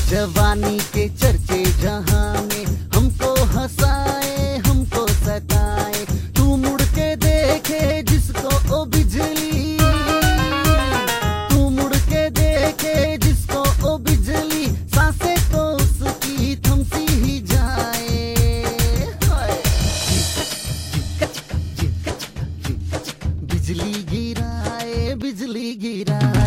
जवानी के चर्चे जहां में हमको हंसाए हमको सताए, तू मुड़ के देखे जिसको ओ बिजली, तू मुड़ के देखे जिसको ओ बिजली, सांसें तो उसकी थमसी ही जाए। बिजली गिराए बिजली गिराए।